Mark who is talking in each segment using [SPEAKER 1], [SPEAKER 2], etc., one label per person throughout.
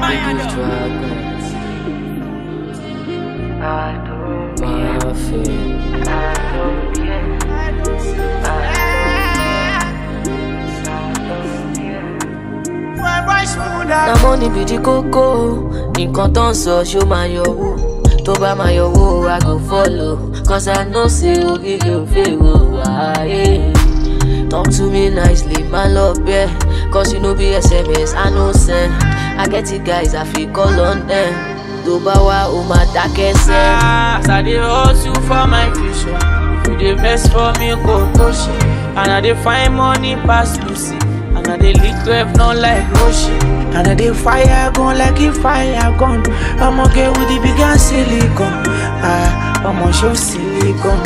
[SPEAKER 1] Biggest dragon.
[SPEAKER 2] Na money be the koko, nǹkan tó ń sọ ṣó máa yọwó. Tó bá máa yọwó, I go follow. Cause I know say oríire ò fèrò wáyé. Talk to me nicely, my love bear. Cause you know be SMS, I no send. I get it guys, I feel call on them. Tó bá wá, ó máa dákẹ́ sẹ́.
[SPEAKER 3] As I dey hustle for my future, if you dey vex for me, go push it. And I dey find money pass Lucy, and I dey lick rev not like Roshi. And I dey fire gun like a fire gun. I'ma get with the big and silicon. I'ma show silicon.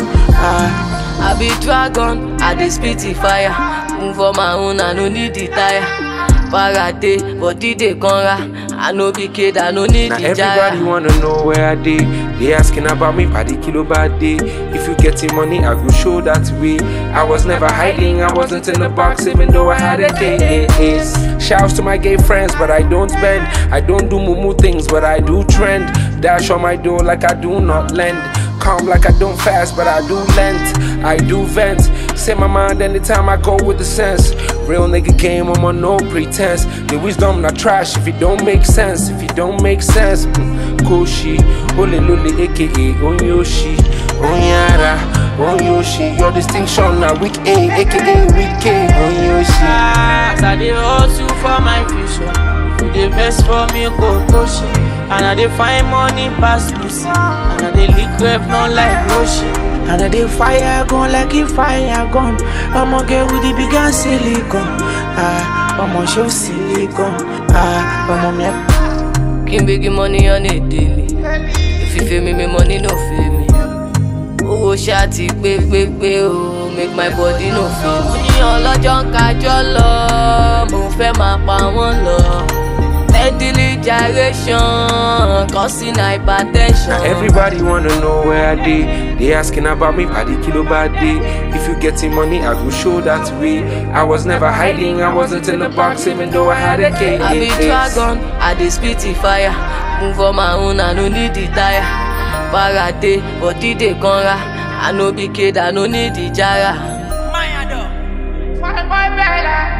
[SPEAKER 2] I be dragon, I dey spit the fire. Move on my own, I no need the tire. Parade, body dey conra. I no be kid, I no need
[SPEAKER 4] now
[SPEAKER 2] the jara.
[SPEAKER 4] everybody wanna know where I dey. They asking about me by the kilo bad day. If you getting money, I go show that way. I was never hiding, I wasn't in the box, even though I had a case. Shouts to my gay friends, but I don't bend. I don't do mumu things, but I do trend. Dash on my door like I do not lend. Calm like I don't fast, but I do length. I do vent. Say my mind anytime I go with the sense. Real nigga game, I'm on no pretense. The wisdom not trash if it don't make sense. If it don't make sense, Koshi, Ole Lule, aka Onyoshi, Onyara, Onyoshi. Your distinction now weak A, aka weak K, Onyoshi.
[SPEAKER 3] As I dey hustle for my future, if you dey vex for me, go push it. And I dey find money pass Lucy, and I dey lick rev not like Roshi. And I dey fire gun like a fire gun. I'ma get with the big and silicon. I'ma show silicon. I'ma make.
[SPEAKER 2] Can big money on a daily. If you feel me, money no feel me. Owó ṣáàtì pé o, make my body no feel me. Ní ọlọ́jọ́ ń kájọ́ lọ, mo fẹ́ máa pa wọ́n lọ. Steadily gyration, causing hypertension.
[SPEAKER 4] Now everybody wanna know where I dey. They asking about me by the kilo bad day. If you getting money, I go show that way. I was never hiding, I wasn't in the box, even though I had a case.
[SPEAKER 2] I be dragon, I dey spit the fire. Move on my own, I no need the tire. Parade, body dey conra. I no be kid, I no need the jara.
[SPEAKER 3] Mayado, my bella.